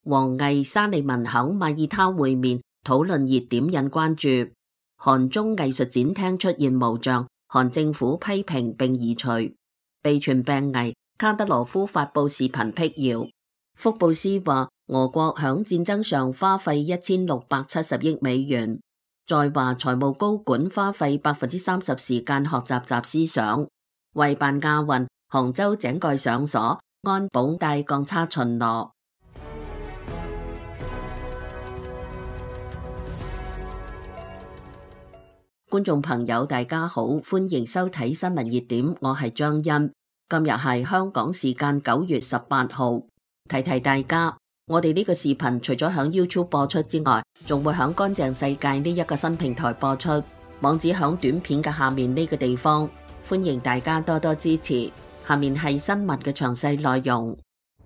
王毅、沙利文喺馬耳他會面，討論熱點引關注。韓中藝術展廳出現無像，韓政府批評並移除。被傳病危，卡德羅夫發布視頻辟謠。福布斯話俄國響戰爭上花費1670億美元。再話財務高管花費30%時間學習習思想。為辦亞運，杭州井蓋上鎖，安保帶鋼叉巡邏。觀眾朋友大家好，歡迎收睇新聞熱點，我係張欣。今日係香港時間9月18號，提提大家，我哋呢個視頻除咗響 YouTube 播出之外，仲會響乾淨世界呢一個新平台播出，網址響短片嘅下面呢個地方，歡迎大家多多支持。下面係新聞嘅詳細內容。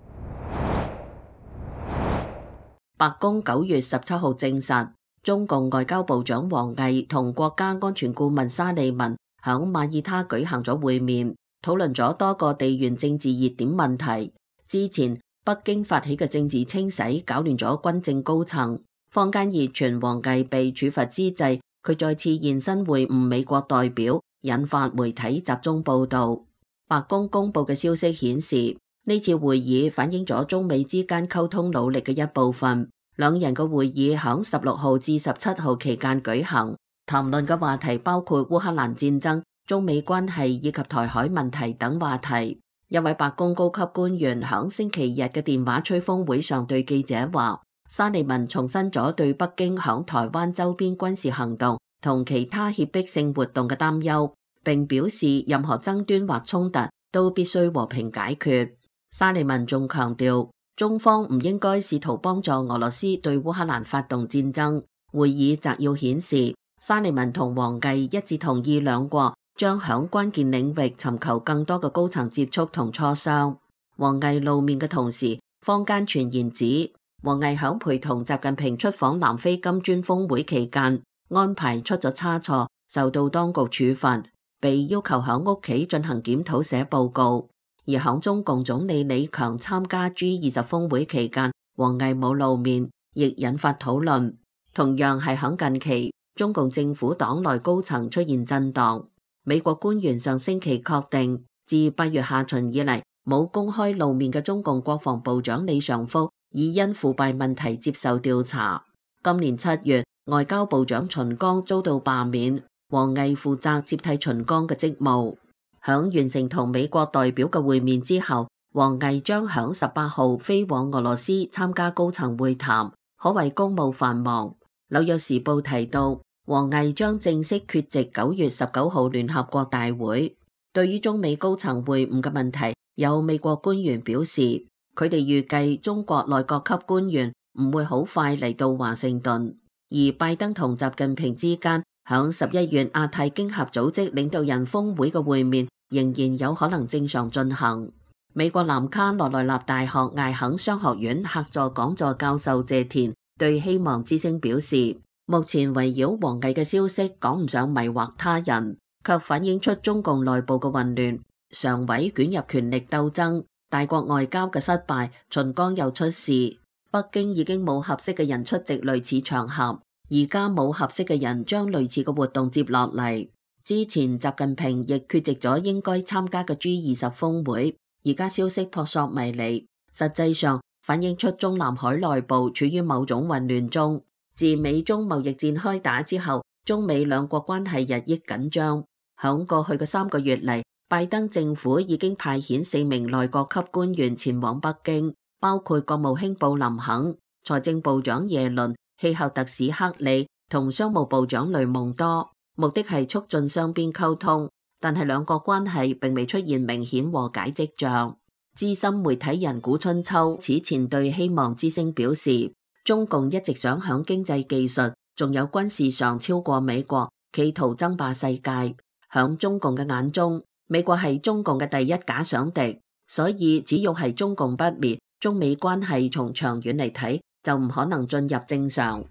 白宮9月17號證實，中共外交部長王毅同國家安全顧問沙利文響馬耳他舉行咗會面，討論咗多個地緣政治熱點問題。之前北京發起嘅政治清洗搞亂咗軍政高層，坊間熱傳王毅被處罰之際，佢再次現身會晤美國代表，引發媒體集中報道。白宮公布嘅消息顯示，呢次會議反映咗中美之間溝通努力嘅一部分。兩人嘅會議響16號至17號期間舉行，談論嘅話題包括烏克蘭戰爭、中美關係以及台海問題等話題。一位白宮高級官員響星期日嘅電話吹風會上對記者話，沙利文重申咗對北京響台灣周邊軍事行動同其他脅迫性活動嘅擔憂，並表示任何爭端或衝突都必須和平解決。沙利文仲強調，中方唔應該試圖幫助俄羅斯對烏克蘭發動戰爭。會議摘要顯示，沙利文同王毅一致同意兩國將響關鍵領域尋求更多嘅高層接觸同磋商。王毅露面嘅同時，坊間傳言指王毅響陪同習近平出訪南非金磚峰會期間安排出咗差錯，受到當局處罰，被要求響屋企進行檢討寫報告。而響中共總理李強參加 G20 峰會期間，王毅冇露面，亦引發討論。同樣係響近期，中共政府黨內高層出現震盪。美國官員上星期確定，自8月下旬以嚟冇公開露面嘅中共國防部長李尚福已因腐敗問題接受調查。今年7月，外交部長秦剛遭到罷免，王毅負責接替秦剛嘅職務。響完成同美國代表嘅會面之後，王毅將響18號飛往俄羅斯參加高層會談，可謂公務繁忙。紐約時報提到，王毅將正式缺席9月19號聯合國大會。對於中美高層會晤嘅問題，有美國官員表示，佢哋預計中國內閣級官員唔會好快嚟到華盛頓，而拜登同習近平之間響11月亞太經合組織領導人峰會嘅會面仍然有可能正常進行。美國南卡羅來納大學艾肯商學院客座講座教授謝田對希望之聲表示，目前圍繞王毅嘅消息講唔上迷惑他人，卻反映出中共內部嘅混亂，常委捲入權力鬥爭，大國外交嘅失敗，秦剛又出事，北京已經冇合適嘅人出席類似場合。而家冇合適嘅人將類似嘅活動接落嚟。之前習近平亦缺席咗應該參加嘅 G20 峰會，而家消息撲朔迷離，實際上反映出中南海內部處於某種混亂中。自美中貿易戰開打之後，中美兩國關係日益緊張。響過去嘅3個月嚟，拜登政府已經派遣4名內閣級官員前往北京，包括國務卿布林肯、財政部長耶倫、氣候特使克里同商務部長雷蒙多，目的係促進雙邊溝通，但係兩國關係並未出現明顯和解跡象。資深媒體人古春秋此前對希望之聲表示，中共一直想響經濟技術仲有軍事上超過美國，企圖爭霸世界。響中共嘅眼中，美國係中共嘅第一假想敵，所以只要係中共不滅，中美關係從長遠嚟睇就唔可能進入正常。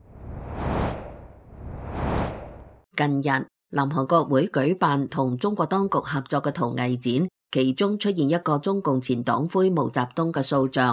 近日，南韓國會舉辦同中國當局合作嘅陶藝展，其中出現一個中共前黨魁毛澤東嘅塑像。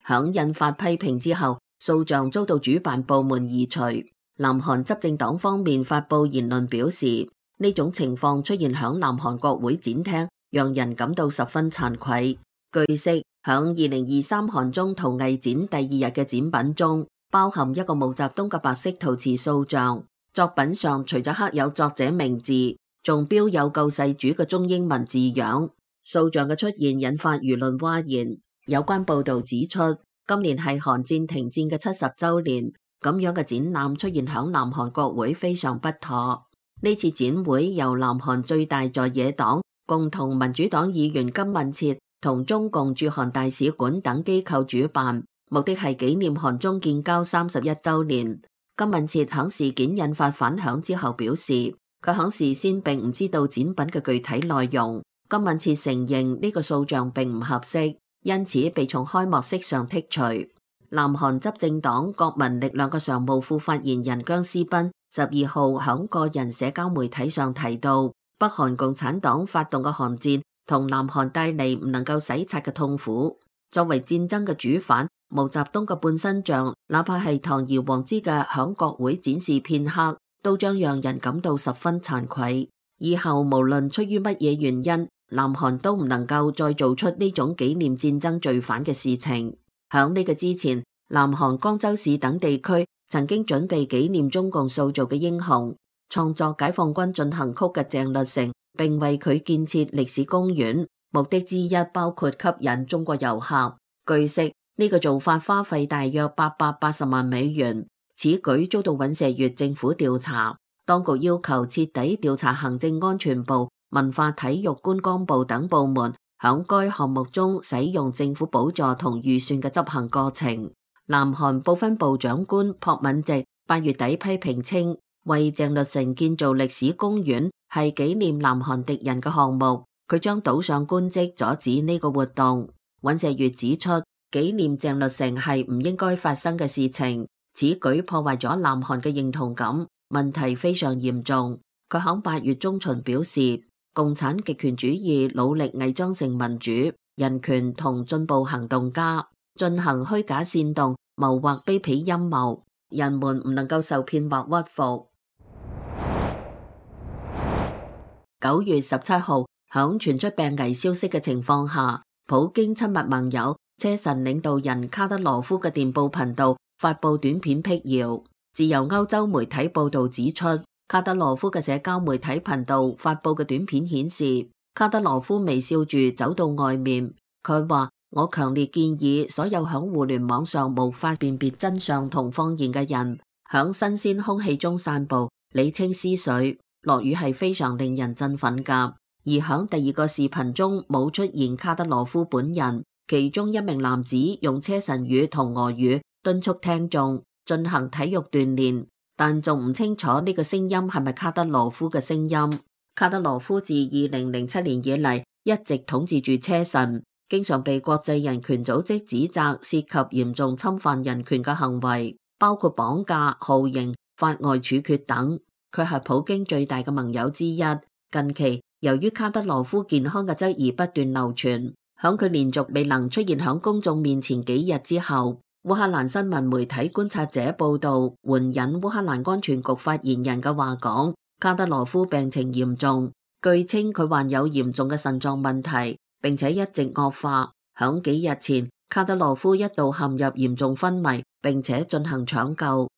響引發批評之後，塑像遭到主辦部門移除。南韓執政黨方面發布言論表示，呢種情況出現響南韓國會展廳，讓人感到十分慚愧。據悉，響2023韓中陶藝展第二日嘅展品中，包含一個毛澤東嘅白色陶瓷塑像。作品上除咗刻有作者名字，仲標有救世主嘅中英文字樣。塑像嘅出現引發輿論譁然。有關報道指出，今年係韓戰停戰嘅70週年，咁樣嘅展覽出現響南韓國會非常不妥。呢次展會由南韓最大在野黨共同民主黨議員金敏徹同中共駐韓大使館等機構主辦，目的係紀念韓中建交31週年。金敏徹響事件引發反響之後表示，佢響事先並唔知道展品嘅具體內容。金敏徹承認呢個塑像並唔合適，因此被從開幕式上剔除。南韓執政黨國民力量嘅常務副發言人姜思彬12號響個人社交媒體上提到，北韓共產黨發動嘅韓戰同南韓帶嚟唔能夠洗刷嘅痛苦。作為戰爭嘅主犯，毛澤東嘅半身像，哪怕係堂而皇之嘅響國會展示片刻，都將讓人感到十分慚愧。以後無論出於乜嘢原因，南韓都唔能夠再做出呢種紀念戰爭罪犯嘅事情。響呢個之前，南韓江州市等地區曾經準備紀念中共塑造嘅英雄。創作解放軍進行曲嘅鄭律成並為佢建設歷史公園，目的之一包括吸引中國遊客。據悉，呢個做法花費大約880萬美元。此舉遭到尹錫悅政府調查，當局要求徹底調查行政安全部、文化體育觀光部等部門響該項目中使用政府補助同預算嘅執行過程。南韓部分部長官朴敏植8月底批評稱，為鄭律成建造歷史公園係紀念南韓敵人嘅項目，佢將倒上官職阻止呢個活動。尹錫悅指出，紀念鄭律成係唔應該發生嘅事情，此舉破壞咗南韓嘅認同感，問題非常嚴重。佢響8月中旬表示，共產極權主義努力偽裝成民主、人權同進步行動家，進行虛假煽動、謀劃卑鄙陰謀，人們唔能夠受騙或屈服。9月17號，響傳出病危消息嘅情況下，普京親密盟友車臣領導人卡德羅夫嘅電報頻道發布短片闢謠。自由歐洲媒體報道指出，卡德羅夫嘅社交媒體頻道發布嘅短片顯示，卡德羅夫微笑住走到外面。佢話：我強烈建議所有響互聯網上無法辨別真相同謊言嘅人，響新鮮空氣中散步，理清思緒。落雨係非常令人振奮㗎。而響第二個視頻中冇出現卡德羅夫本人，其中一名男子用車臣語同俄語敦促聽眾進行體育鍛煉，但仲唔清楚呢個聲音係咪卡德羅夫嘅聲音。卡德羅夫自2007年以嚟一直統治住車臣，經常被國際人權組織指責涉及嚴重侵犯人權嘅行為，包括綁架、酷刑、法外處決等。佢係普京最大嘅盟友之一。近期由於卡德羅夫健康嘅質疑不斷流傳，響佢連續未能出現響公眾面前幾日之後，烏克蘭新聞媒體觀察者報道援引烏克蘭安全局發言人嘅話講，卡德羅夫病情嚴重，據稱佢患有嚴重嘅腎臟問題，並且一直惡化。響幾日前，卡德羅夫一度陷入嚴重昏迷，並且進行搶救。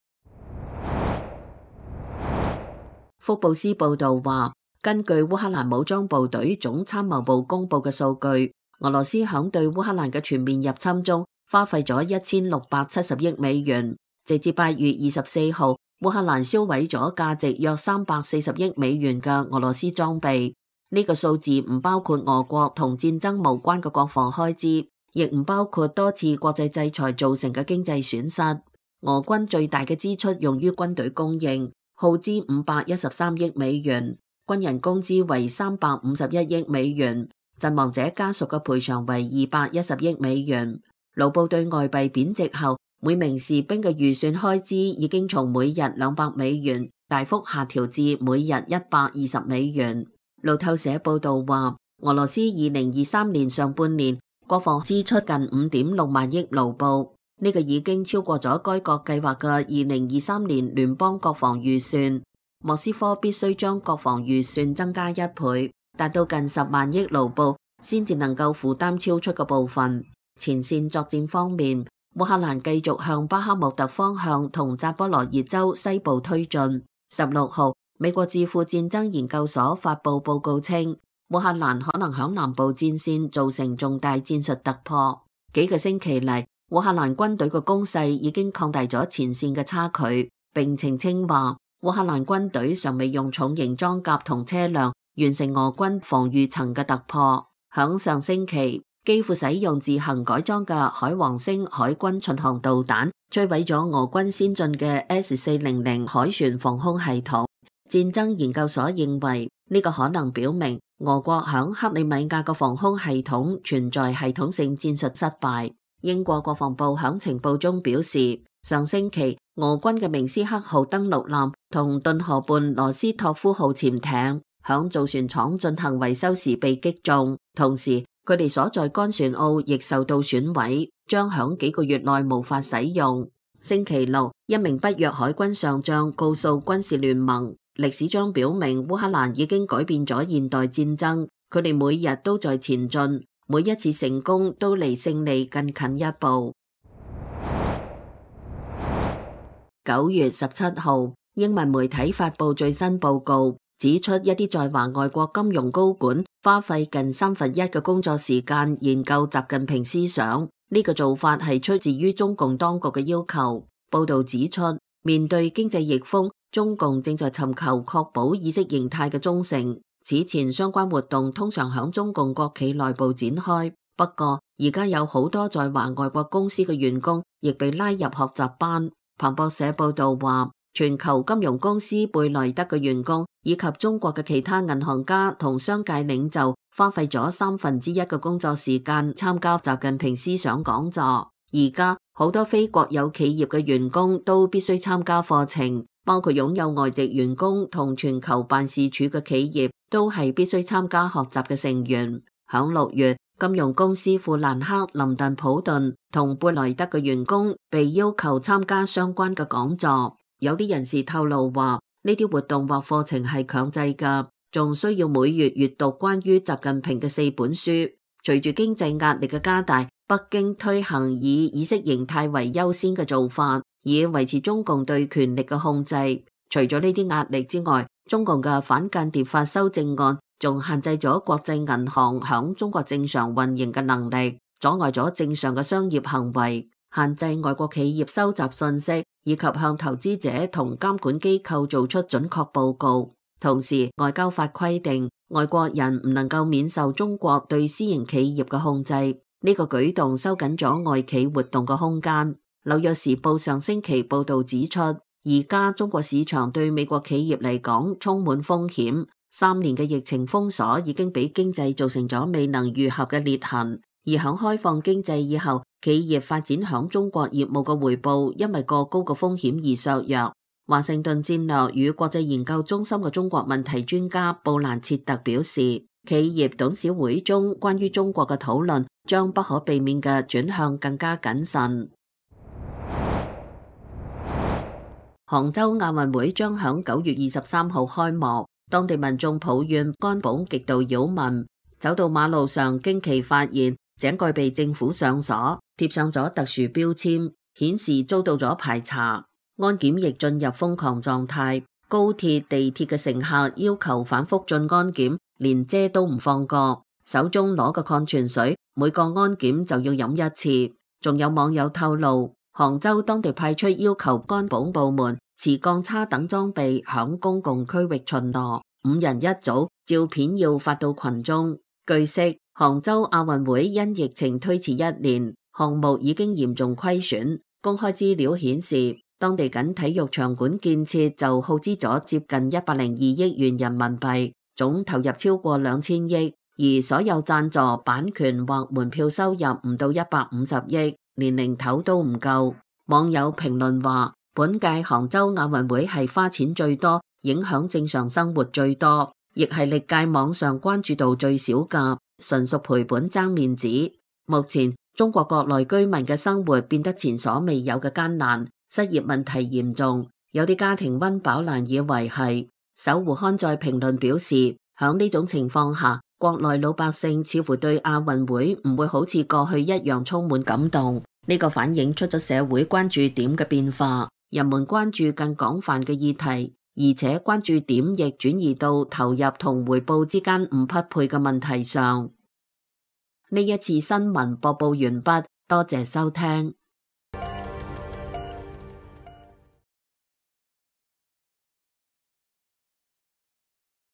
福布斯報道話，根據烏克蘭武裝部隊總參謀部公布嘅數據，俄羅斯響對烏克蘭嘅全面入侵中花費咗1670億美元。直至8月24號，烏克蘭銷毀咗價值約340億美元嘅俄羅斯裝備。呢個數字唔包括俄國同戰爭無關嘅國防開支，亦唔包括多次國際制裁造成嘅經濟損失。俄軍最大嘅支出用於軍隊供應，耗資513億美元，軍人工資為351億美元，陣亡者家屬嘅賠償為210億美元。盧布對外幣貶值後，每名士兵嘅預算開支已經從每日200美元大幅下調至每日120美元。路透社報道話，俄羅斯2023年上半年國防支出近5.6萬億盧布，呢個已經超過咗該國計劃嘅2023年聯邦國防預算。莫斯科必須將國防預算增加1倍，達到近10萬億盧布，先至能夠負擔超出嘅部分。前線作戰方面，烏克蘭繼續向巴克穆特方向同扎波羅熱州西部推進。16號，美國智庫戰爭研究所發佈報告稱，烏克蘭可能響南部戰線造成重大戰術突破。幾個星期嚟，烏克蘭軍隊嘅攻勢已經擴大咗前線嘅差距，並澄清話，烏克蘭軍隊尚未用重型裝甲同車輛完成俄軍防禦層嘅突破。響上星期，基輔使用自行改裝嘅海王星海軍巡航導彈摧毀咗俄軍先進嘅 S-400海船防空系統。戰爭研究所認為，呢個可能表明俄國響克里米亞嘅防空系統存在系統性戰術失敗。英國國防部響情報中表示，上星期俄軍嘅明斯克號登陸艦同頓河畔羅斯托夫號潛艇響造船廠進行維修時被擊中，同時佢哋所在乾船塢亦受到損毀，將響幾個月內無法使用。星期六，一名北約海軍上將告訴軍事聯盟，歷史將表明烏克蘭已經改變咗現代戰爭，佢哋每日都在前進，每一次成功都離勝利更近一步。9月17號，英文媒體發佈最新報告，指出一啲在華外國金融高管花費近1/3嘅工作時間研究習近平思想，呢個做法係出自於中共當局嘅要求。報道指出，面對經濟逆風，中共正在尋求確保意識形態嘅忠誠。此前相關活動通常響中共國企內部展開，不過而家有好多在華外國公司嘅員工亦被拉入學習班。彭博社報道話，全球金融公司貝萊德嘅員工以及中國嘅其他銀行家同商界領袖花費咗1/3嘅工作時間參加習近平思想講座。而家好多非國有企業嘅員工都必須參加課程，包括擁有外籍員工同全球辦事處嘅企業都係必須參加學習嘅成員。響6月，金融公司富蘭克林頓普頓同貝萊德嘅員工被要求參加相關嘅講座。有啲人士透露話，呢啲活動或課程係強制㗎，仲需要每月閱讀關於習近平嘅4本書。隨住經濟壓力嘅加大，北京推行以意識形態為優先嘅做法，以維持中共對權力嘅控制。除咗呢啲壓力之外，中共嘅反間諜法修正案仲限制咗國際銀行響中國正常運營嘅能力，阻礙咗正常嘅商業行為，限制外國企業收集信息，以及向投資者同監管機構做出準確報告。同時，外交法規定外國人唔能夠免受中國對私營企業嘅控制，呢個舉動收緊咗外企活動嘅空間。紐約時報上星期報道指出，而家中國市場對美國企業嚟講充滿風險。3年嘅疫情封鎖已經俾經濟造成咗未能愈合嘅裂痕，而響開放經濟以後，企業發展響中國業務嘅回報因為過高嘅風險而削弱。華盛頓戰略與國際研究中心嘅中國問題專家布蘭切特表示，企業董事會中關於中國嘅討論將不可避免嘅轉向更加謹慎。杭州亞運會將響9月23號開幕，當地民眾抱怨桿泵極度擾民，走到馬路上驚奇發現井蓋被政府上鎖，貼上咗特殊標籤，顯示遭到咗排查。安檢亦進入瘋狂狀態，高鐵、地鐵嘅乘客要求反覆進安檢，連遮都唔放過，手中攞個礦泉水，每個安檢就要飲一次。仲有網友透露，杭州當地派出要求桿泵部門、磁鋼叉等裝備響公共區域巡邏，5人一組，照片要發到群中。據悉，杭州亞運會因疫情推遲1年，項目已經嚴重虧損。公開資料顯示，當地僅體育場館建設就耗資咗接近102億元人民幣，總投入超過2000億，而所有贊助、版權或門票收入唔到150億，連零頭都唔夠。網友評論話，本屆杭州亞運會係花錢最多、影響正常生活最多，亦係歷屆網上關注度最少㗎，純屬賠本爭面子。 目前中國國內居民嘅生活變得前所未有嘅艱難，失業問題嚴重，有啲家庭溫飽難以維繫。搜狐刊在評論表示，響呢種情況下，國內老百姓似乎對亞運會唔會好似過去一樣充滿感動。呢個反映出咗社會關注點嘅變化，人們關注更廣泛嘅議題，而且關注點亦轉移到投入同回報之間唔匹配嘅問題上。呢一次新聞播報完畢，多謝收聽。